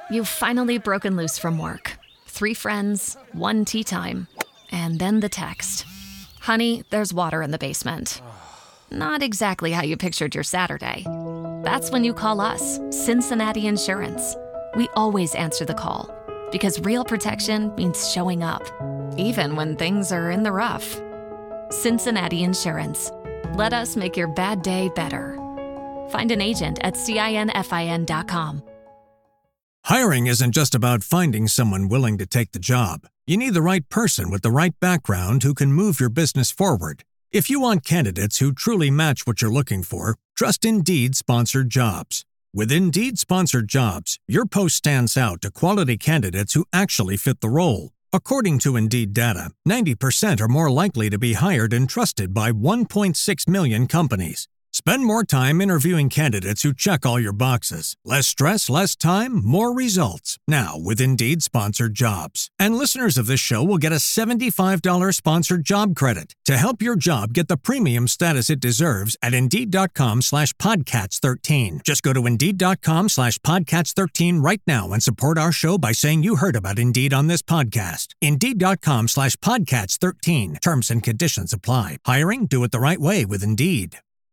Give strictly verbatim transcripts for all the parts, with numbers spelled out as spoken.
You've finally broken loose from work. Three friends, one tea time, and then the text. Honey, there's water in the basement. Not exactly how you pictured your Saturday. That's when you call us, Cincinnati Insurance. We always answer the call because real protection means showing up, even when things are in the rough. Cincinnati Insurance. Let us make your bad day better. Find an agent at cinfin dot com. Hiring isn't just about finding someone willing to take the job. You need the right person with the right background who can move your business forward. If you want candidates who truly match what you're looking for, trust Indeed Sponsored Jobs. With Indeed Sponsored Jobs, your post stands out to quality candidates who actually fit the role. According to Indeed data, ninety percent are more likely to be hired and trusted by one point six million companies. Spend more time interviewing candidates who check all your boxes. Less stress, less time, more results. Now with Indeed Sponsored Jobs. And listeners of this show will get a seventy-five dollars sponsored job credit to help your job get the premium status it deserves at Indeed.com slash Podcats13. Just go to Indeed.com slash Podcats13 right now and support our show by saying you heard about Indeed on this podcast. Indeed.com slash Podcats13. Terms and conditions apply. Hiring? Do it the right way with Indeed.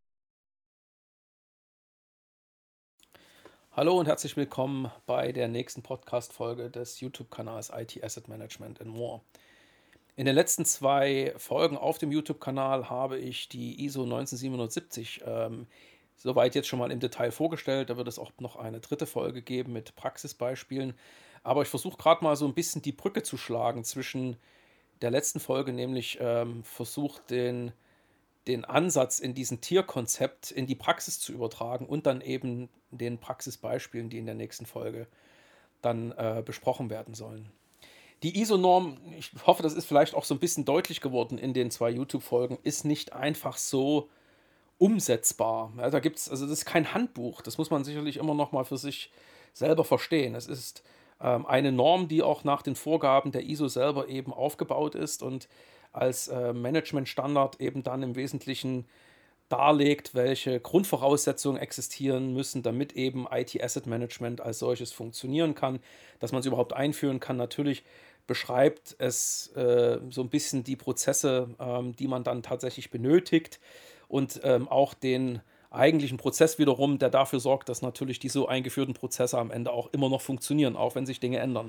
Hallo und herzlich willkommen bei der nächsten Podcast-Folge des YouTube-Kanals I T Asset Management and More. In den letzten zwei Folgen auf dem YouTube-Kanal habe ich die I S O neunzehnsiebenhundertsiebzig ähm, soweit jetzt schon mal im Detail vorgestellt. Da wird es auch noch eine dritte Folge geben mit Praxisbeispielen. Aber ich versuche gerade mal so ein bisschen die Brücke zu schlagen zwischen der letzten Folge, nämlich ähm, versucht den den Ansatz in diesem Tierkonzept in die Praxis zu übertragen und dann eben den Praxisbeispielen, die in der nächsten Folge dann äh, besprochen werden sollen. Die I S O-Norm, ich hoffe, das ist vielleicht auch so ein bisschen deutlich geworden in den zwei YouTube-Folgen, ist nicht einfach so umsetzbar. Ja, da gibt's, also das ist kein Handbuch, das muss man sicherlich immer noch mal für sich selber verstehen. Es ist ähm, eine Norm, die auch nach den Vorgaben der I S O selber eben aufgebaut ist und als äh, Managementstandard eben dann im Wesentlichen darlegt, welche Grundvoraussetzungen existieren müssen, damit eben I T Asset Management als solches funktionieren kann, dass man es überhaupt einführen kann. Natürlich beschreibt es äh, so ein bisschen die Prozesse, ähm, die man dann tatsächlich benötigt und ähm, auch den eigentlichen Prozess wiederum, der dafür sorgt, dass natürlich die so eingeführten Prozesse am Ende auch immer noch funktionieren, auch wenn sich Dinge ändern.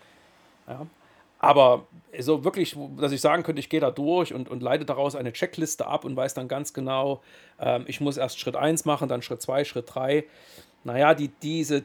Ja. Aber so wirklich, dass ich sagen könnte, ich gehe da durch und, und leite daraus eine Checkliste ab und weiß dann ganz genau, ähm, ich muss erst Schritt eins machen, dann Schritt zwei, Schritt drei. Naja, die, diese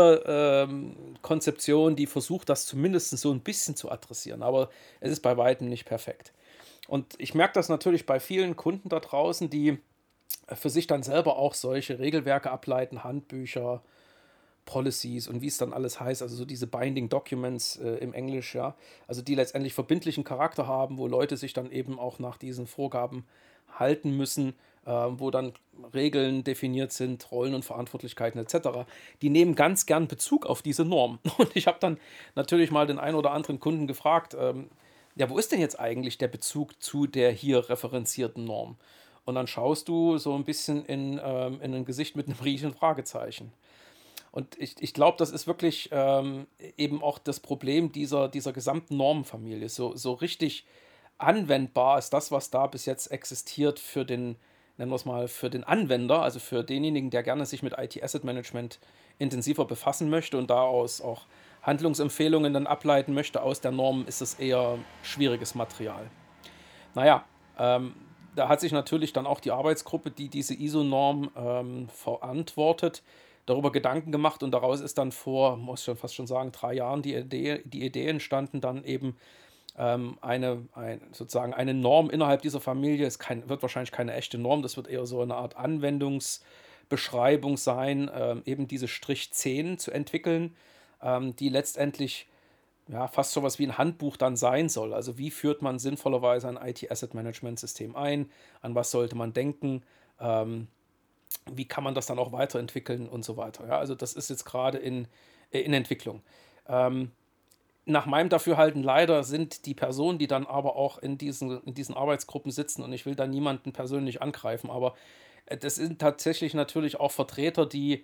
Tierkonzeption, ähm, die versucht das zumindest so ein bisschen zu adressieren, aber es ist bei weitem nicht perfekt. Und ich merke das natürlich bei vielen Kunden da draußen, die für sich dann selber auch solche Regelwerke ableiten, Handbücher, Policies und wie es dann alles heißt, also so diese Binding Documents äh, im Englisch, ja, also die letztendlich verbindlichen Charakter haben, wo Leute sich dann eben auch nach diesen Vorgaben halten müssen, äh, wo dann Regeln definiert sind, Rollen und Verantwortlichkeiten et cetera. Die nehmen ganz gern Bezug auf diese Norm. Und ich habe dann natürlich mal den einen oder anderen Kunden gefragt, ähm, ja, wo ist denn jetzt eigentlich der Bezug zu der hier referenzierten Norm? Und dann schaust du so ein bisschen in, ähm, in ein Gesicht mit einem riesigen Fragezeichen. Und ich, ich glaube, das ist wirklich ähm, eben auch das Problem dieser, dieser gesamten Normenfamilie. So, so richtig anwendbar ist das, was da bis jetzt existiert für den, nennen wir es mal, für den Anwender, also für denjenigen, der gerne sich mit I T Asset Management intensiver befassen möchte und daraus auch Handlungsempfehlungen dann ableiten möchte aus der Norm, ist es eher schwieriges Material. Naja, ähm, da hat sich natürlich dann auch die Arbeitsgruppe, die diese I S O-Norm ähm, verantwortet, darüber Gedanken gemacht und daraus ist dann vor, muss ich schon fast schon sagen, drei Jahren die Idee, die Idee entstanden, dann eben ähm, eine, ein, sozusagen eine Norm innerhalb dieser Familie. Es kein, wird wahrscheinlich keine echte Norm, das wird eher so eine Art Anwendungsbeschreibung sein, ähm, eben diese Strich zehn zu entwickeln, ähm, die letztendlich ja, fast so was wie ein Handbuch dann sein soll. Also wie führt man sinnvollerweise ein I T Asset Management System ein, an was sollte man denken, ähm, wie kann man das dann auch weiterentwickeln und so weiter. Ja, also das ist jetzt gerade in, in Entwicklung. Ähm, nach meinem Dafürhalten leider sind die Personen, die dann aber auch in diesen, in diesen Arbeitsgruppen sitzen, und ich will da niemanden persönlich angreifen, aber das sind tatsächlich natürlich auch Vertreter, die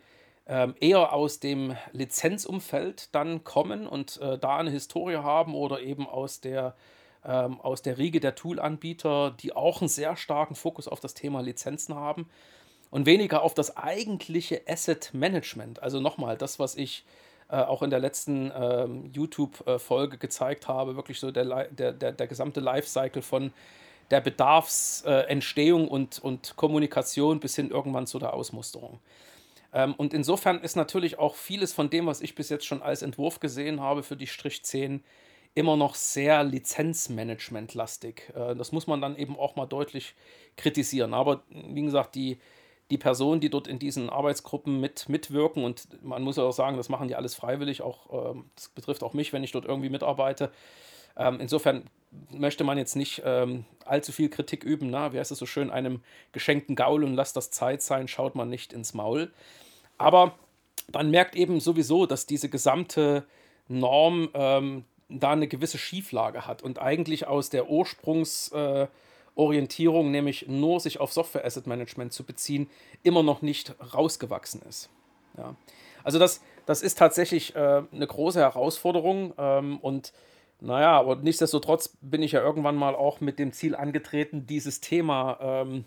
ähm, eher aus dem Lizenzumfeld dann kommen und äh, da eine Historie haben oder eben aus der, ähm, aus der Riege der Toolanbieter, die auch einen sehr starken Fokus auf das Thema Lizenzen haben und weniger auf das eigentliche Asset Management. Also nochmal, das, was ich äh, auch in der letzten ähm, YouTube-Folge gezeigt habe, wirklich so der, Li- der, der, der gesamte Lifecycle von der Bedarfsentstehung äh, und, und Kommunikation bis hin irgendwann zu der Ausmusterung. Ähm, und insofern ist natürlich auch vieles von dem, was ich bis jetzt schon als Entwurf gesehen habe für die Strich zehn, immer noch sehr Lizenzmanagement-lastig. Äh, das muss man dann eben auch mal deutlich kritisieren. Aber wie gesagt, die, die Personen, die dort in diesen Arbeitsgruppen mit, mitwirken, und man muss ja auch sagen, das machen die alles freiwillig, auch, ähm, das betrifft auch mich, wenn ich dort irgendwie mitarbeite. Ähm, insofern möchte man jetzt nicht ähm, allzu viel Kritik üben. Na? Wie heißt es so schön, einem geschenkten Gaul und lasst das Zeit sein, schaut man nicht ins Maul. Aber man merkt eben sowieso, dass diese gesamte Norm ähm, da eine gewisse Schieflage hat und eigentlich aus der Ursprungsorientierung, äh, Orientierung, nämlich nur sich auf Software Asset Management zu beziehen, immer noch nicht rausgewachsen ist. Ja. Also das, das ist tatsächlich äh, eine große Herausforderung ähm, und naja, aber nichtsdestotrotz bin ich ja irgendwann mal auch mit dem Ziel angetreten, dieses Thema ähm,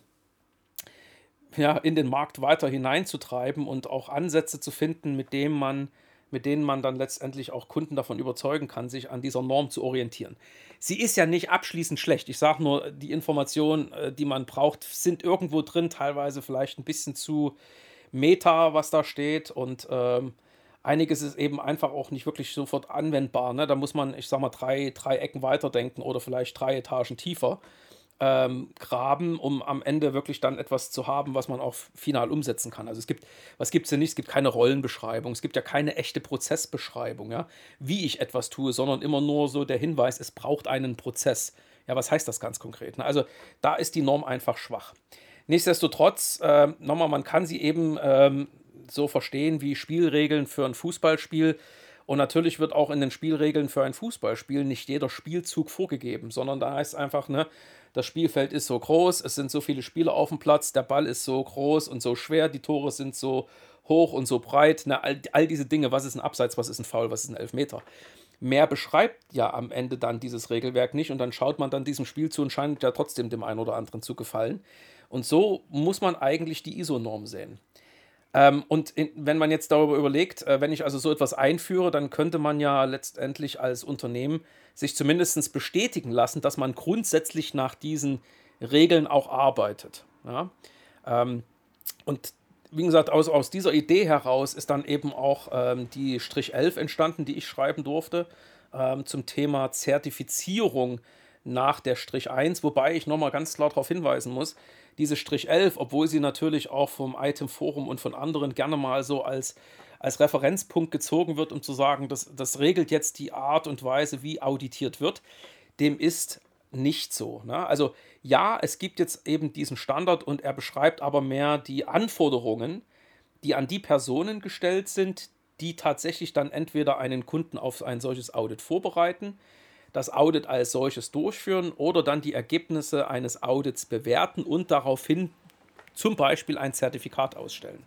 ja, in den Markt weiter hineinzutreiben und auch Ansätze zu finden, mit dem man, mit denen man dann letztendlich auch Kunden davon überzeugen kann, sich an dieser Norm zu orientieren. Sie ist ja nicht abschließend schlecht. Ich sage nur, die Informationen, äh, die man braucht, sind irgendwo drin, teilweise vielleicht ein bisschen zu Meta, was da steht. Und ähm, einiges ist eben einfach auch nicht wirklich sofort anwendbar. Ne? Da muss man, ich sag mal, drei, drei Ecken weiterdenken oder vielleicht drei Etagen tiefer ähm, graben, um am Ende wirklich dann etwas zu haben, was man auch final umsetzen kann. Also es gibt, was gibt es denn nicht? Es gibt keine Rollenbeschreibung, es gibt ja keine echte Prozessbeschreibung, ja, wie ich etwas tue, sondern immer nur so der Hinweis, es braucht einen Prozess. Ja, was heißt das ganz konkret? Ne? Also da ist die Norm einfach schwach. Nichtsdestotrotz, äh, nochmal, man kann sie eben ähm, so verstehen wie Spielregeln für ein Fußballspiel. Und natürlich wird auch in den Spielregeln für ein Fußballspiel nicht jeder Spielzug vorgegeben, sondern da heißt einfach, ne, das Spielfeld ist so groß, es sind so viele Spieler auf dem Platz, der Ball ist so groß und so schwer, die Tore sind so hoch und so breit, ne, all, all diese Dinge, was ist ein Abseits, was ist ein Foul, was ist ein Elfmeter. Mehr beschreibt ja am Ende dann dieses Regelwerk nicht und dann schaut man dann diesem Spiel zu und scheint ja trotzdem dem einen oder anderen zu gefallen. Und so muss man eigentlich die I S O-Norm sehen. Ähm, und in, wenn man jetzt darüber überlegt, äh, wenn ich also so etwas einführe, dann könnte man ja letztendlich als Unternehmen sich zumindest bestätigen lassen, dass man grundsätzlich nach diesen Regeln auch arbeitet. Ja? Ähm, und wie gesagt, aus, aus dieser Idee heraus ist dann eben auch ähm, die Strich elf entstanden, die ich schreiben durfte, ähm, zum Thema Zertifizierung nach der Strich eins, wobei ich nochmal ganz klar darauf hinweisen muss, diese Strich elf, obwohl sie natürlich auch vom Item Forum und von anderen gerne mal so als, als Referenzpunkt gezogen wird, um zu sagen, das, das regelt jetzt die Art und Weise, wie auditiert wird, dem ist nicht so. Ne? Also ja, es gibt jetzt eben diesen Standard und er beschreibt aber mehr die Anforderungen, die an die Personen gestellt sind, die tatsächlich dann entweder einen Kunden auf ein solches Audit vorbereiten, das Audit als solches durchführen oder dann die Ergebnisse eines Audits bewerten und daraufhin zum Beispiel ein Zertifikat ausstellen.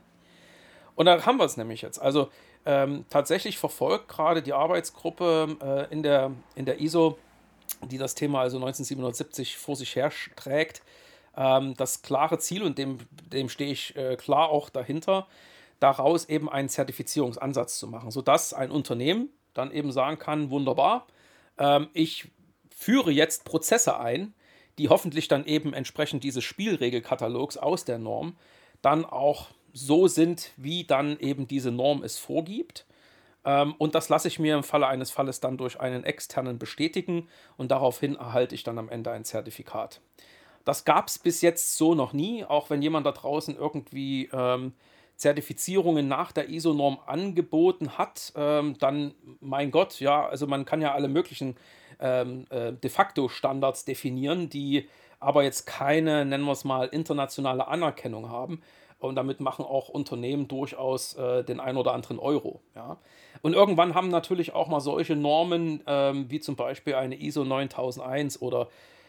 Und da haben wir es nämlich jetzt. Also ähm, tatsächlich verfolgt gerade die Arbeitsgruppe äh, in, der, in der I S O, die das Thema also neunzehnsiebenundsiebzig vor sich her trägt, ähm, das klare Ziel, und dem, dem stehe ich äh, klar auch dahinter, daraus eben einen Zertifizierungsansatz zu machen, sodass ein Unternehmen dann eben sagen kann, wunderbar, ähm, ich führe jetzt Prozesse ein, die hoffentlich dann eben entsprechend dieses Spielregelkatalogs aus der Norm dann auch so sind, wie dann eben diese Norm es vorgibt. Ähm, und das lasse ich mir im Falle eines Falles dann durch einen externen bestätigen und daraufhin erhalte ich dann am Ende ein Zertifikat. Das gab es bis jetzt so noch nie, auch wenn jemand da draußen irgendwie ähm, Zertifizierungen nach der I S O-Norm angeboten hat, ähm, dann, mein Gott, ja, also man kann ja alle möglichen ähm, äh, de facto Standards definieren, die aber jetzt keine, nennen wir es mal, internationale Anerkennung haben. Und damit machen auch Unternehmen durchaus äh, den ein oder anderen Euro. Ja. Und irgendwann haben natürlich auch mal solche Normen, ähm, wie zum Beispiel eine I S O neuntausend eins oder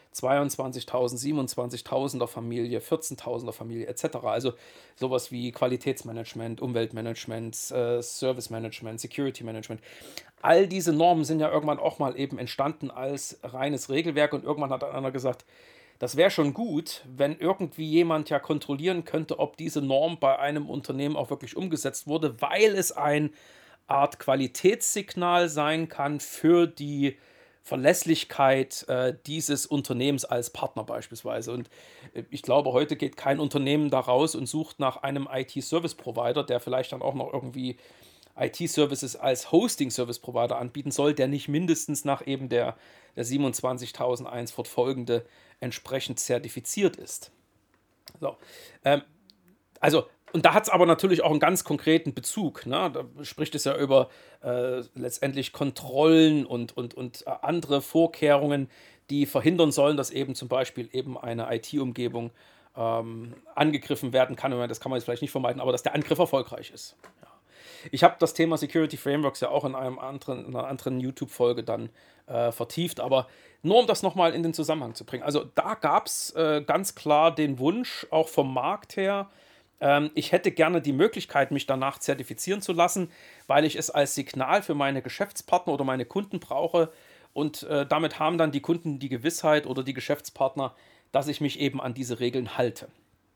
zweiundzwanzigtausend, siebenundzwanzigtausender Familie, vierzehntausender Familie et cetera. Also sowas wie Qualitätsmanagement, Umweltmanagement, äh, Servicemanagement, Security Management. All diese Normen sind ja irgendwann auch mal eben entstanden als reines Regelwerk und irgendwann hat einer gesagt, das wäre schon gut, wenn irgendwie jemand ja kontrollieren könnte, ob diese Norm bei einem Unternehmen auch wirklich umgesetzt wurde, weil es eine Art Qualitätssignal sein kann für die Verlässlichkeit äh, dieses Unternehmens als Partner beispielsweise. Und äh, ich glaube, heute geht kein Unternehmen da raus und sucht nach einem I T-Service-Provider, der vielleicht dann auch noch irgendwie I T-Services als Hosting-Service-Provider anbieten soll, der nicht mindestens nach eben der, der siebenundzwanzigtausendeins fortfolgende entsprechend zertifiziert ist. So, ähm, also, und da hat es aber natürlich auch einen ganz konkreten Bezug. Ne? Da spricht es ja über äh, letztendlich Kontrollen und, und, und äh, andere Vorkehrungen, die verhindern sollen, dass eben zum Beispiel eben eine I T-Umgebung ähm, angegriffen werden kann. Das kann man jetzt vielleicht nicht vermeiden, aber dass der Angriff erfolgreich ist. Ja. Ich habe das Thema Security Frameworks ja auch in, einem anderen, in einer anderen YouTube-Folge dann äh, vertieft, aber nur um das nochmal in den Zusammenhang zu bringen. Also da gab es äh, ganz klar den Wunsch, auch vom Markt her, ähm, ich hätte gerne die Möglichkeit, mich danach zertifizieren zu lassen, weil ich es als Signal für meine Geschäftspartner oder meine Kunden brauche und äh, damit haben dann die Kunden die Gewissheit oder die Geschäftspartner, dass ich mich eben an diese Regeln halte.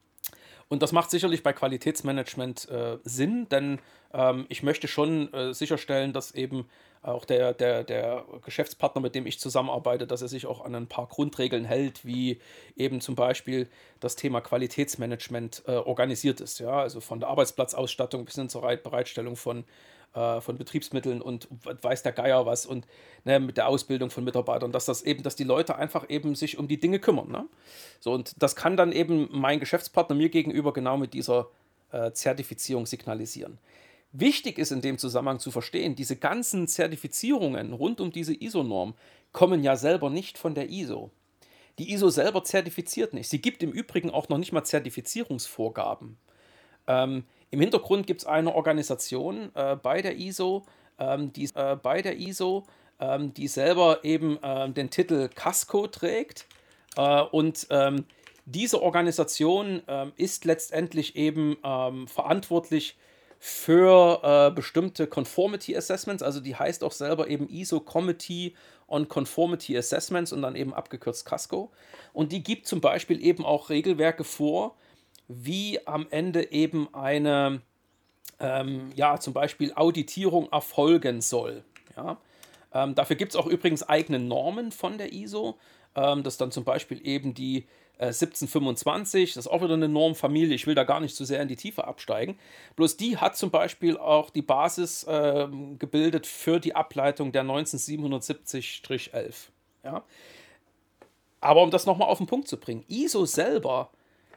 Und das macht sicherlich bei Qualitätsmanagement äh, Sinn, denn ähm, ich möchte schon äh, sicherstellen, dass eben auch der, der, der Geschäftspartner, mit dem ich zusammenarbeite, dass er sich auch an ein paar Grundregeln hält, wie eben zum Beispiel das Thema Qualitätsmanagement äh, organisiert ist. Ja? Also von der Arbeitsplatzausstattung bis hin zur Bereitstellung von äh, von Betriebsmitteln und weiß der Geier was und ne, mit der Ausbildung von Mitarbeitern, dass das eben, dass die Leute einfach eben sich um die Dinge kümmern. Ne? So, und das kann dann eben mein Geschäftspartner mir gegenüber genau mit dieser äh, Zertifizierung signalisieren. Wichtig ist in dem Zusammenhang zu verstehen, diese ganzen Zertifizierungen rund um diese I S O-Norm kommen ja selber nicht von der I S O. Die I S O selber zertifiziert nicht. Sie gibt im Übrigen auch noch nicht mal Zertifizierungsvorgaben. Ähm, Im Hintergrund gibt es eine Organisation äh, bei der I S O, ähm, die, äh, bei der I S O ähm, die selber eben äh, den Titel Casco trägt. Äh, und ähm, diese Organisation äh, ist letztendlich eben ähm, verantwortlich für äh, bestimmte Conformity Assessments. Also die heißt auch selber eben I S O Committee on Conformity Assessments und dann eben abgekürzt Casco. Und die gibt zum Beispiel eben auch Regelwerke vor, wie am Ende eben eine, ähm, ja, zum Beispiel Auditierung erfolgen soll. Ja? Ähm, dafür gibt es auch übrigens eigene Normen von der I S O. Ähm, das ist dann zum Beispiel eben die äh, siebzehnhundertfünfundzwanzig, das ist auch wieder eine Normfamilie. Ich will da gar nicht zu sehr in die Tiefe absteigen. Bloß die hat zum Beispiel auch die Basis äh, gebildet für die Ableitung der neunzehnsiebenhundertsiebzig elf. Ja? Aber um das nochmal auf den Punkt zu bringen, I S O selber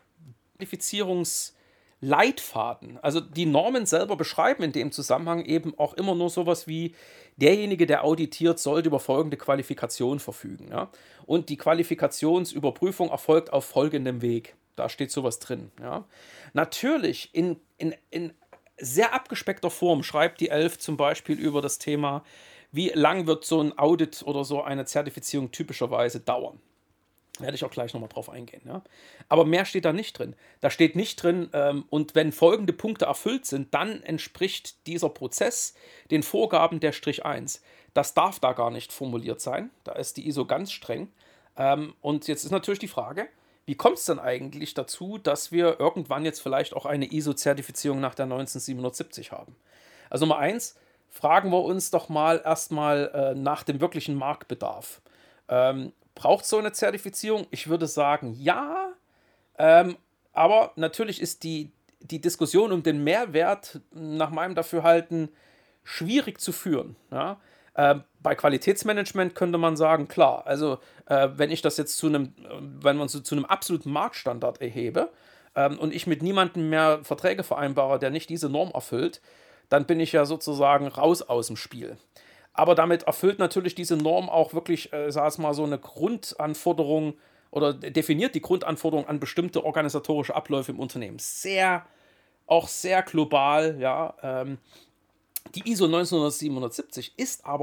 Zertifizierungsleitfaden. Also die Normen selber beschreiben in dem Zusammenhang eben auch immer nur sowas wie, derjenige, der auditiert, sollte über folgende Qualifikation verfügen. Ja? Und die Qualifikationsüberprüfung erfolgt auf folgendem Weg. Da steht sowas drin. Ja? Natürlich in, in, in sehr abgespeckter Form schreibt die elf zum Beispiel über das Thema, wie lang wird so ein Audit oder so eine Zertifizierung typischerweise dauern. Werde ich auch gleich nochmal drauf eingehen. Ja? Aber mehr steht da nicht drin. Da steht nicht drin, ähm, und wenn folgende Punkte erfüllt sind, dann entspricht dieser Prozess den Vorgaben der Strich eins. Das darf da gar nicht formuliert sein. Da ist die I S O ganz streng. Ähm, und jetzt ist natürlich die Frage, wie kommt es denn eigentlich dazu, dass wir irgendwann jetzt vielleicht auch eine I S O-Zertifizierung nach der neunzehnsiebenhundertsiebzig haben? Also Nummer eins, fragen wir uns doch mal erstmal äh, nach dem wirklichen Marktbedarf. Ähm, Braucht so eine Zertifizierung? Ich würde sagen, ja. Ähm, aber natürlich ist die, die Diskussion um den Mehrwert nach meinem Dafürhalten schwierig zu führen. Ja? Äh, bei Qualitätsmanagement könnte man sagen, klar, also äh, wenn ich das jetzt zu einem, wenn man so zu einem absoluten Marktstandard erhebe ähm, und ich mit niemandem mehr Verträge vereinbare, der nicht diese Norm erfüllt, dann bin ich ja sozusagen raus aus dem Spiel. Aber damit erfüllt natürlich diese Norm auch wirklich, äh, sag ich mal, so eine Grundanforderung oder definiert die Grundanforderung an bestimmte organisatorische Abläufe im Unternehmen. Sehr, auch sehr global, ja. Ähm, die I S O neunzehnhundertsiebenundsiebzig ist aber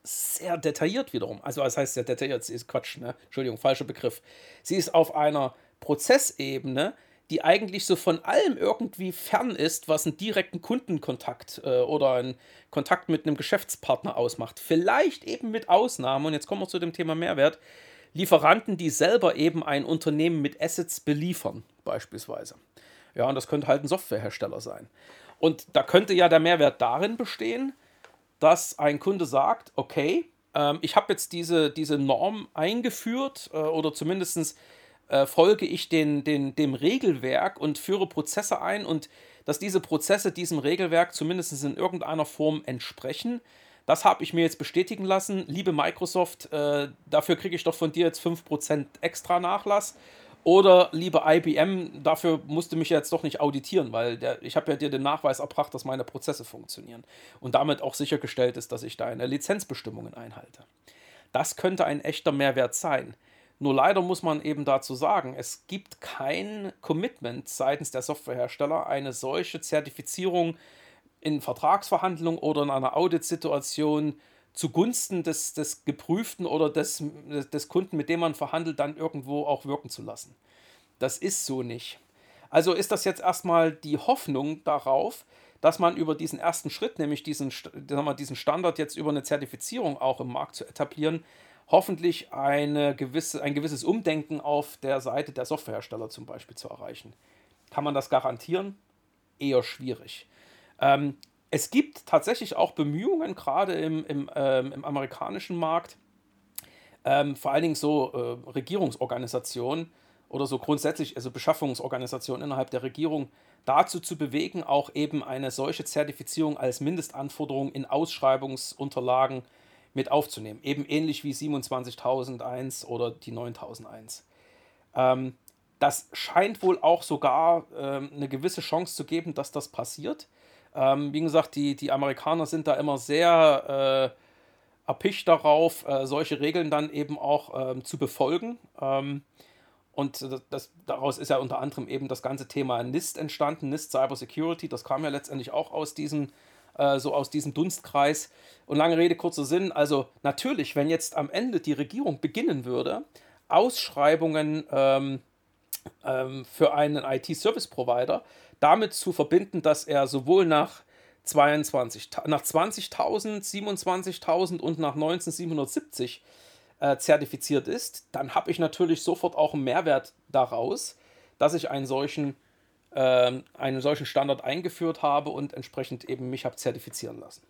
sehr detailliert wiederum. Also, was heißt sehr detailliert? Sie ist Quatsch, ne? Entschuldigung, falscher Begriff. Sie ist auf einer Prozessebene, die eigentlich so von allem irgendwie fern ist, was einen direkten Kundenkontakt äh, oder einen Kontakt mit einem Geschäftspartner ausmacht. Vielleicht eben mit Ausnahmen, und jetzt kommen wir zu dem Thema Mehrwert, Lieferanten, die selber eben ein Unternehmen mit Assets beliefern, beispielsweise. Ja, und das könnte halt ein Softwarehersteller sein. Und da könnte ja der Mehrwert darin bestehen, dass ein Kunde sagt, okay, ähm, ich habe jetzt diese, diese Norm eingeführt äh, oder zumindest äh, folge ich den, den, dem Regelwerk und führe Prozesse ein und dass diese Prozesse diesem Regelwerk zumindest in irgendeiner Form entsprechen. Das habe ich mir jetzt bestätigen lassen. Liebe Microsoft, äh, dafür kriege ich doch von dir jetzt fünf Prozent extra Nachlass. Oder liebe I B M, dafür musst du mich jetzt doch nicht auditieren, weil der, ich habe ja dir den Nachweis erbracht, dass meine Prozesse funktionieren. Und damit auch sichergestellt ist, dass ich deine Lizenzbestimmungen einhalte. Das könnte ein echter Mehrwert sein. Nur leider muss man eben dazu sagen, es gibt kein Commitment seitens der Softwarehersteller, eine solche Zertifizierung in Vertragsverhandlungen oder in einer Auditsituation zugunsten des, des Geprüften oder des, des Kunden, mit dem man verhandelt, dann irgendwo auch wirken zu lassen. Das ist so nicht. Also ist das jetzt erstmal die Hoffnung darauf, dass man über diesen ersten Schritt, nämlich diesen, sagen wir, diesen Standard jetzt über eine Zertifizierung auch im Markt zu etablieren, hoffentlich eine gewisse, ein gewisses Umdenken auf der Seite der Softwarehersteller zum Beispiel zu erreichen. Kann man das garantieren? Eher schwierig. Ähm, es gibt tatsächlich auch Bemühungen, gerade im, im, ähm, im amerikanischen Markt, ähm, vor allen Dingen so äh, Regierungsorganisationen oder so grundsätzlich, also Beschaffungsorganisationen innerhalb der Regierung, dazu zu bewegen, auch eben eine solche Zertifizierung als Mindestanforderung in Ausschreibungsunterlagen mit aufzunehmen. Eben ähnlich wie siebenundzwanzigtausendeins oder die neuntausendeins. Ähm, das scheint wohl auch sogar ähm, eine gewisse Chance zu geben, dass das passiert. Ähm, wie gesagt, die, die Amerikaner sind da immer sehr äh, erpicht darauf, äh, solche Regeln dann eben auch ähm, zu befolgen. Ähm, und das, das, daraus ist ja unter anderem eben das ganze Thema NIST entstanden, NIST Cyber Security. Das kam ja letztendlich auch aus diesem, äh, so aus diesem Dunstkreis. Und lange Rede, kurzer Sinn. Also natürlich, wenn jetzt am Ende die Regierung beginnen würde, Ausschreibungen ähm, ähm, für einen I T-Service-Provider damit zu verbinden, dass er sowohl nach zweiundzwanzig, nach zwanzigtausend, siebenundzwanzigtausend und nach neunzehntausendsiebenhundertsiebzig äh, zertifiziert ist, dann habe ich natürlich sofort auch einen Mehrwert daraus, dass ich einen solchen, äh, einen solchen Standard eingeführt habe und entsprechend eben mich habe zertifizieren lassen.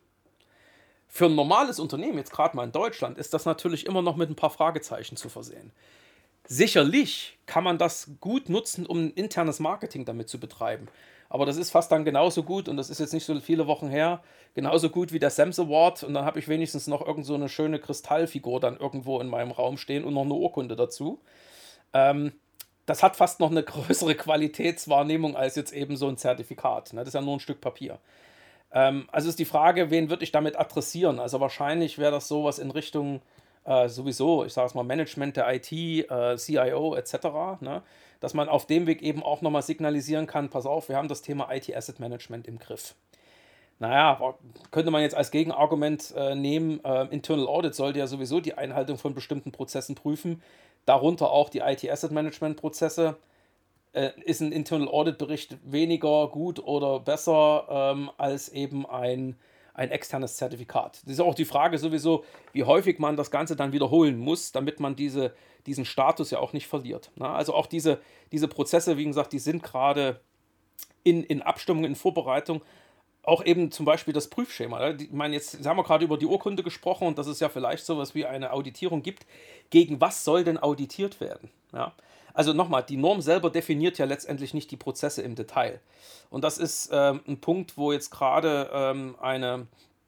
Für ein normales Unternehmen, jetzt gerade mal in Deutschland, ist das natürlich immer noch mit ein paar Fragezeichen zu versehen. Sicherlich kann man das gut nutzen, um ein internes Marketing damit zu betreiben. Aber das ist fast dann genauso gut, und das ist jetzt nicht so viele Wochen her, genauso gut wie der S A M S Award. Und dann habe ich wenigstens noch irgend so eine schöne Kristallfigur dann irgendwo in meinem Raum stehen und noch eine Urkunde dazu. Ähm, das hat fast noch eine größere Qualitätswahrnehmung als jetzt eben so ein Zertifikat. Ne? Das ist ja nur ein Stück Papier. Ähm, also ist die Frage, wen würde ich damit adressieren? Also wahrscheinlich wäre das sowas in Richtung äh, sowieso, ich sage es mal, Management der I T, äh, C I O et cetera, ne? Dass man auf dem Weg eben auch nochmal signalisieren kann, pass auf, wir haben das Thema I T Asset Management im Griff. Naja, könnte man jetzt als Gegenargument äh, nehmen, äh, Internal Audit sollte ja sowieso die Einhaltung von bestimmten Prozessen prüfen, darunter auch die I T Asset Management Prozesse. Äh, ist ein Internal Audit Bericht weniger gut oder besser ähm, als eben ein ein externes Zertifikat. Das ist auch die Frage sowieso, wie häufig man das Ganze dann wiederholen muss, damit man diese, diesen Status ja auch nicht verliert. Na, also auch diese, diese Prozesse, wie gesagt, die sind gerade in, in Abstimmung, in Vorbereitung. Auch eben zum Beispiel das Prüfschema. Ich meine, jetzt haben wir gerade über die Urkunde gesprochen und dass es ja vielleicht sowas wie eine Auditierung gibt. Gegen was soll denn auditiert werden? Ja. Also nochmal, die Norm selber definiert ja letztendlich nicht die Prozesse im Detail. Und das ist ähm, ein Punkt, wo jetzt gerade ähm, eine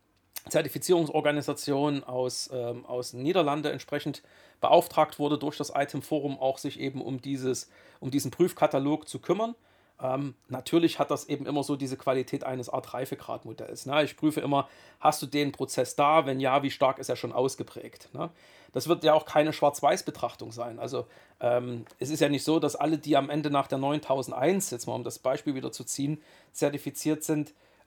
Zertifizierungsorganisation aus, ähm, aus den Niederlanden entsprechend beauftragt wurde, durch das Item Forum auch sich eben um, dieses, um diesen Prüfkatalog zu kümmern. Ähm, natürlich hat das eben immer so diese Qualität eines Art Reifegrad-Modells. Ne? Ich prüfe immer, hast du den Prozess da? Wenn ja, wie stark ist er schon ausgeprägt? Ne? Das wird ja auch keine Schwarz-Weiß-Betrachtung sein. Also ähm, es ist ja nicht so, dass alle, die am Ende nach der neuntausendeins, jetzt mal um das Beispiel wieder zu ziehen, zertifiziert sind,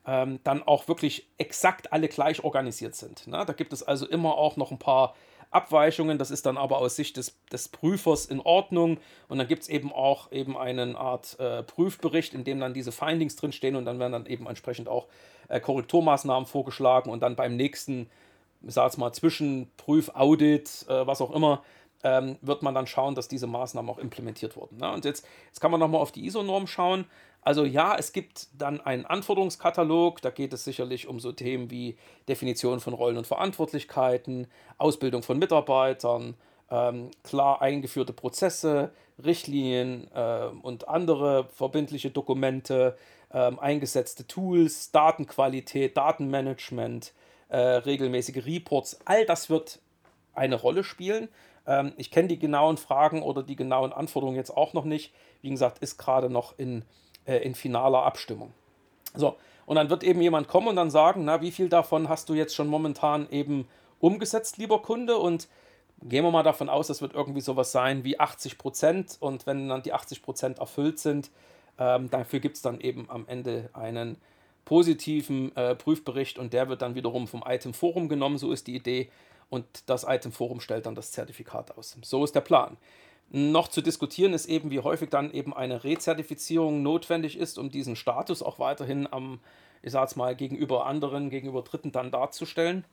ähm, dann auch wirklich exakt alle gleich organisiert sind. Ne? Da gibt es also immer auch noch ein paar Abweichungen, das ist dann aber aus Sicht des, des Prüfers in Ordnung und dann gibt es eben auch eben eine Art äh, Prüfbericht, in dem dann diese Findings drinstehen und dann werden dann eben entsprechend auch äh, Korrekturmaßnahmen vorgeschlagen und dann beim nächsten, ich sage jetzt mal, Zwischenprüf, Audit, äh, was auch immer, ähm, wird man dann schauen, dass diese Maßnahmen auch implementiert wurden. Ne? Und jetzt, jetzt kann man nochmal auf die I S O-Norm schauen. Also ja, es gibt dann einen Anforderungskatalog, da geht es sicherlich um so Themen wie Definition von Rollen und Verantwortlichkeiten, Ausbildung von Mitarbeitern, ähm, klar eingeführte Prozesse, Richtlinien äh, und andere verbindliche Dokumente, ähm, eingesetzte Tools, Datenqualität, Datenmanagement, äh, regelmäßige Reports, all das wird eine Rolle spielen. Ähm, ich kenne die genauen Fragen oder die genauen Anforderungen jetzt auch noch nicht. Wie gesagt, ist gerade noch in, äh, in finaler Abstimmung. So, und dann wird eben jemand kommen und dann sagen, na, wie viel davon hast du jetzt schon momentan eben umgesetzt, lieber Kunde? Und gehen wir mal davon aus, das wird irgendwie sowas sein wie achtzig Prozent. Und wenn dann die achtzig Prozent erfüllt sind, ähm, dafür gibt es dann eben am Ende einen positiven äh, Prüfbericht und der wird dann wiederum vom Item Forum genommen, so ist die Idee. Und das Item Forum stellt dann das Zertifikat aus. So ist der Plan. Noch zu diskutieren ist eben, wie häufig dann eben eine Rezertifizierung notwendig ist, um diesen Status auch weiterhin am, ich sage es mal, gegenüber anderen, gegenüber Dritten dann darzustellen.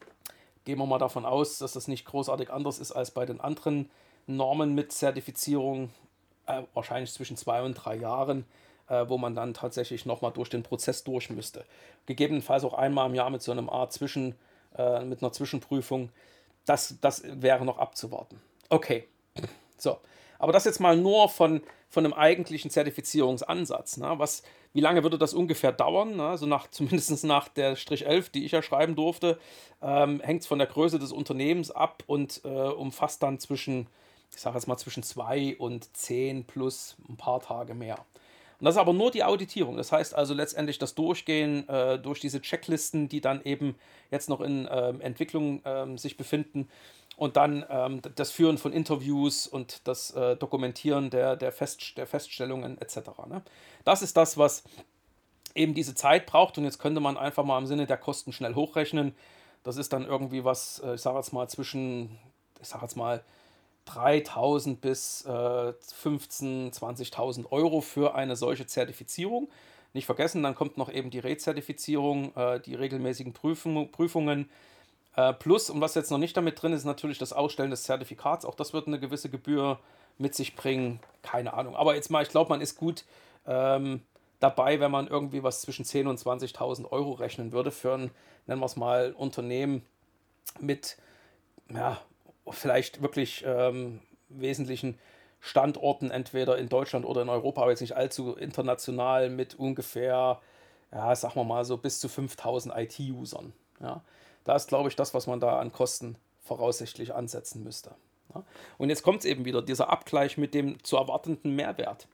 Gehen wir mal davon aus, dass das nicht großartig anders ist als bei den anderen Normen mit Zertifizierung, äh, wahrscheinlich zwischen zwei und drei Jahren, äh, wo man dann tatsächlich nochmal durch den Prozess durch müsste. Gegebenenfalls auch einmal im Jahr mit so einem Art Zwischen, äh, mit einer Zwischenprüfung. Das, das wäre noch abzuwarten. Okay, so. Aber das jetzt mal nur von, von einem eigentlichen Zertifizierungsansatz. Ne? Was, wie lange würde das ungefähr dauern? Ne? Also nach, zumindest nach der Strich elf, die ich ja schreiben durfte, ähm, hängt es von der Größe des Unternehmens ab und äh, umfasst dann zwischen, ich sage jetzt mal zwischen zwei und zehn plus ein paar Tage mehr. Und das ist aber nur die Auditierung. Das heißt also letztendlich das Durchgehen äh, durch diese Checklisten, die dann eben jetzt noch in äh, Entwicklung äh, sich befinden. Und dann ähm, das Führen von Interviews und das äh, Dokumentieren der, der, Fest, der Feststellungen et cetera. Ne? Das ist das, was eben diese Zeit braucht. Und jetzt könnte man einfach mal im Sinne der Kosten schnell hochrechnen. Das ist dann irgendwie was, äh, ich sage jetzt mal zwischen, ich sage jetzt mal dreitausend bis äh, fünfzehntausend, zwanzigtausend Euro für eine solche Zertifizierung. Nicht vergessen, dann kommt noch eben die Rezertifizierung, äh, die regelmäßigen Prüfung, Prüfungen. Äh, plus, und was jetzt noch nicht damit drin ist, natürlich das Ausstellen des Zertifikats. Auch das wird eine gewisse Gebühr mit sich bringen. Keine Ahnung. Aber jetzt mal, ich glaube, man ist gut ähm, dabei, wenn man irgendwie was zwischen zehntausend und zwanzigtausend Euro rechnen würde für ein, nennen wir es mal, Unternehmen mit, ja, vielleicht wirklich ähm, wesentlichen Standorten, entweder in Deutschland oder in Europa, aber jetzt nicht allzu international, mit ungefähr, ja, sagen wir mal so bis zu fünftausend I T-Usern. Ja. Da ist, glaube ich, das, was man da an Kosten voraussichtlich ansetzen müsste. Ja. Und jetzt kommt es eben wieder, dieser Abgleich mit dem zu erwartenden Mehrwert.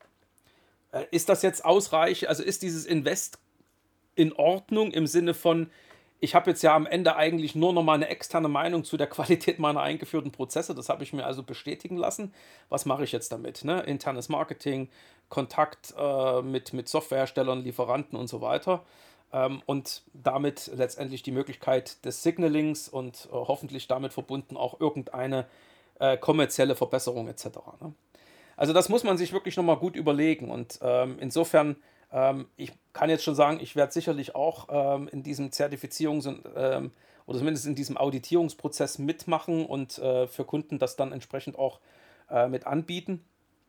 Äh, ist das jetzt ausreichend, also ist dieses Invest in Ordnung im Sinne von, ich habe jetzt ja am Ende eigentlich nur noch mal eine externe Meinung zu der Qualität meiner eingeführten Prozesse. Das habe ich mir also bestätigen lassen. Was mache ich jetzt damit? Ne? Internes Marketing, Kontakt äh, mit, mit Softwareherstellern, Lieferanten und so weiter. Ähm, und damit letztendlich die Möglichkeit des Signalings und äh, hoffentlich damit verbunden auch irgendeine äh, kommerzielle Verbesserung et cetera. Ne? Also das muss man sich wirklich nochmal gut überlegen. Und ähm, insofern, ähm, ich kann jetzt schon sagen, ich werde sicherlich auch ähm, in diesem Zertifizierungs- und, ähm, oder zumindest in diesem Auditierungsprozess mitmachen und äh, für Kunden das dann entsprechend auch äh, mit anbieten.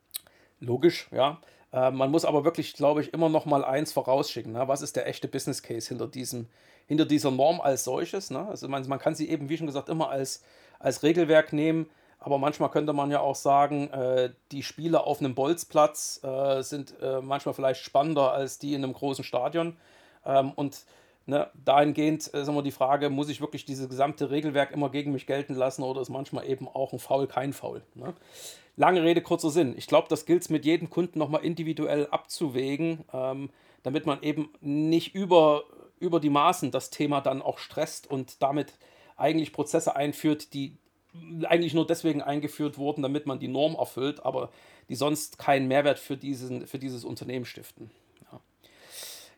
Logisch, ja. Äh, man muss aber wirklich, glaube ich, immer noch mal eins vorausschicken. Ne? Was ist der echte Business Case hinter, diesem, hinter dieser Norm als solches? Ne? Also man, man kann sie eben, wie schon gesagt, immer als, als Regelwerk nehmen. Aber manchmal könnte man ja auch sagen, äh, die Spiele auf einem Bolzplatz äh, sind äh, manchmal vielleicht spannender als die in einem großen Stadion. Ähm, und ne, dahingehend äh, sagen wir die Frage, muss ich wirklich dieses gesamte Regelwerk immer gegen mich gelten lassen oder ist manchmal eben auch ein Foul kein Foul? Ne? Lange Rede, kurzer Sinn. Ich glaube, das gilt es mit jedem Kunden nochmal individuell abzuwägen, ähm, damit man eben nicht über, über die Maßen das Thema dann auch stresst und damit eigentlich Prozesse einführt, die eigentlich nur deswegen eingeführt wurden, damit man die Norm erfüllt, aber die sonst keinen Mehrwert für, diesen, für dieses Unternehmen stiften. Ja.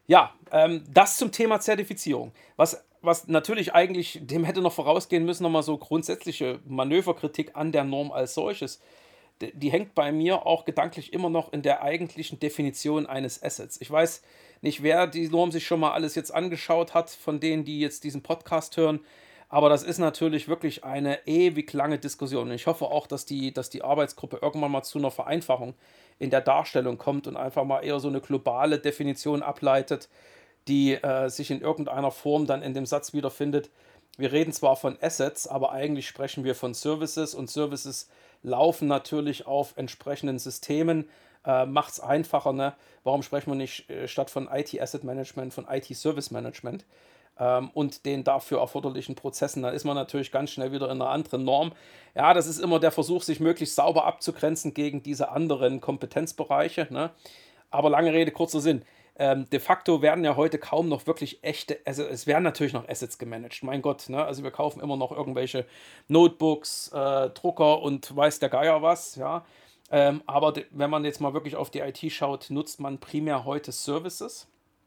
Ja, ähm, das zum Thema Zertifizierung. Was, was natürlich eigentlich, dem hätte noch vorausgehen müssen, nochmal so grundsätzliche Manöverkritik an der Norm als solches. Die, die hängt bei mir auch gedanklich immer noch in der eigentlichen Definition eines Assets. Ich weiß nicht, wer die Norm sich schon mal alles jetzt angeschaut hat, von denen, die jetzt diesen Podcast hören. Aber das ist natürlich wirklich eine ewig lange Diskussion. Und ich hoffe auch, dass die, dass die Arbeitsgruppe irgendwann mal zu einer Vereinfachung in der Darstellung kommt und einfach mal eher so eine globale Definition ableitet, die äh, sich in irgendeiner Form dann in dem Satz wiederfindet. Wir reden zwar von Assets, aber eigentlich sprechen wir von Services und Services laufen natürlich auf entsprechenden Systemen. Äh, macht es einfacher, ne? Warum sprechen wir nicht äh, statt von I T Asset Management, von I T Service Management? Und den dafür erforderlichen Prozessen, da ist man natürlich ganz schnell wieder in einer anderen Norm. Ja, das ist immer der Versuch, sich möglichst sauber abzugrenzen gegen diese anderen Kompetenzbereiche, ne? Aber lange Rede, kurzer Sinn. Ähm, de facto werden ja heute kaum noch wirklich echte, also es werden natürlich noch Assets gemanagt, mein Gott, ne? Also wir kaufen immer noch irgendwelche Notebooks, äh, Drucker und weiß der Geier was, ja. Ähm, aber de, wenn man jetzt mal wirklich auf die I T schaut, nutzt man primär heute Services.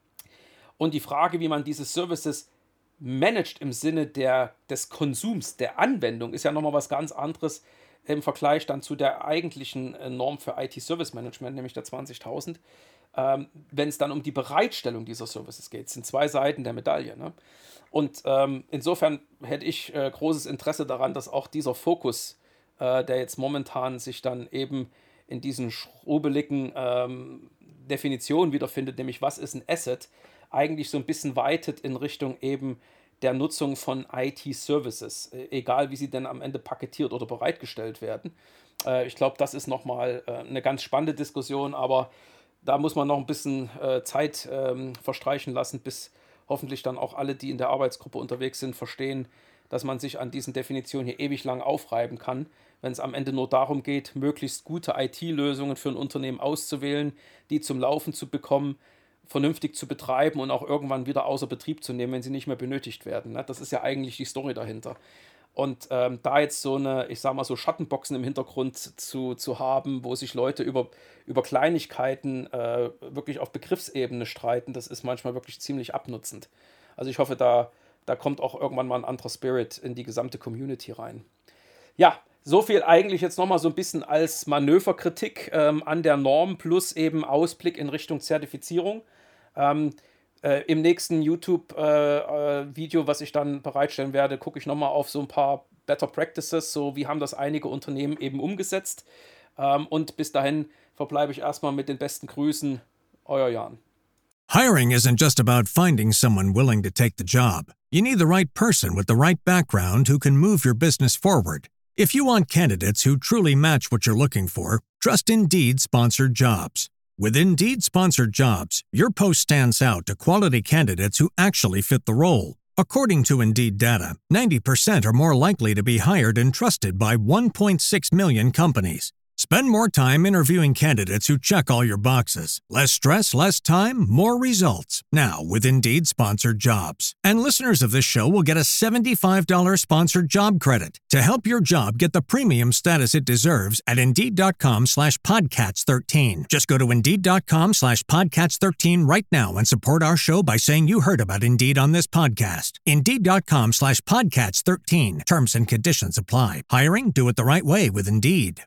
Und die Frage, wie man diese Services managt im Sinne der, des Konsums, der Anwendung, ist ja nochmal was ganz anderes im Vergleich dann zu der eigentlichen Norm für I T-Service-Management, nämlich der zwanzigtausend. Ähm, wenn es dann um die Bereitstellung dieser Services geht, sind zwei Seiten der Medaille. Ne? Und ähm, insofern hätte ich äh, großes Interesse daran, dass auch dieser Fokus, äh, der jetzt momentan sich dann eben in diesen schrubeligen ähm, Definitionen wiederfindet, nämlich was ist ein Asset, eigentlich so ein bisschen weitet in Richtung eben der Nutzung von I T-Services, egal wie sie denn am Ende paketiert oder bereitgestellt werden. Äh, ich glaube, das ist nochmal äh, eine ganz spannende Diskussion, aber da muss man noch ein bisschen äh, Zeit ähm, verstreichen lassen, bis hoffentlich dann auch alle, die in der Arbeitsgruppe unterwegs sind, verstehen, dass man sich an diesen Definitionen hier ewig lang aufreiben kann, wenn es am Ende nur darum geht, möglichst gute I T-Lösungen für ein Unternehmen auszuwählen, die zum Laufen zu bekommen, vernünftig zu betreiben und auch irgendwann wieder außer Betrieb zu nehmen, wenn sie nicht mehr benötigt werden. Ne? Das ist ja eigentlich die Story dahinter. Und ähm, da jetzt so eine, ich sag mal so Schattenboxen im Hintergrund zu, zu haben, wo sich Leute über, über Kleinigkeiten äh, wirklich auf Begriffsebene streiten, das ist manchmal wirklich ziemlich abnutzend. Also ich hoffe, da, da kommt auch irgendwann mal ein anderer Spirit in die gesamte Community rein. Ja, so viel eigentlich jetzt nochmal so ein bisschen als Manöverkritik ähm, an der Norm plus eben Ausblick in Richtung Zertifizierung. Ähm, äh, Im nächsten YouTube-Video, äh, äh, was ich dann bereitstellen werde, gucke ich nochmal auf so ein paar Better Practices, so wie haben das einige Unternehmen eben umgesetzt. Ähm, und bis dahin verbleibe ich erstmal mit den besten Grüßen, euer Jan. Hiring isn't just about finding someone willing to take the job. You need the right person with the right background who can move your business forward. If you want candidates who truly match what you're looking for, trust Indeed Sponsored Jobs. With Indeed Sponsored Jobs, your post stands out to quality candidates who actually fit the role. According to Indeed data, ninety percent are more likely to be hired and trusted by one point six million companies. Spend more time interviewing candidates who check all your boxes. Less stress, less time, more results. Now with Indeed Sponsored Jobs. And listeners of this show will get a seventy-five dollars sponsored job credit to help your job get the premium status it deserves at Indeed.com slash Podcats 13. Just go to Indeed.com slash Podcats 13 right now and support our show by saying you heard about Indeed on this podcast. Indeed.com slash Podcats 13. Terms and conditions apply. Hiring? Do it the right way with Indeed.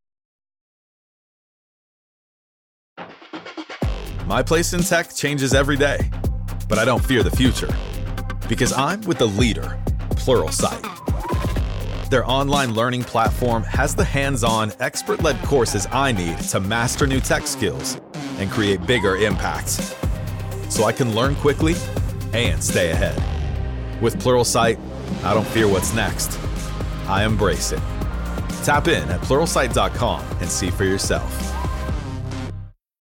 My place in tech changes every day, but I don't fear the future because I'm with the leader, Pluralsight. Their online learning platform has the hands-on, expert-led courses I need to master new tech skills and create bigger impacts, so I can learn quickly and stay ahead. With Pluralsight, I don't fear what's next. I embrace it. Tap in at pluralsight dot com and see for yourself.